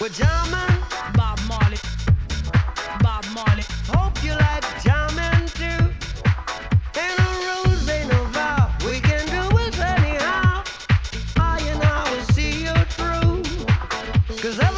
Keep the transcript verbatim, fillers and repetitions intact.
We're jamming, Bob Marley, Bob Marley. hope you like jamming too. Ain't no rules, ain't no vow. We can do it anyhow. I and I will see you through. Cause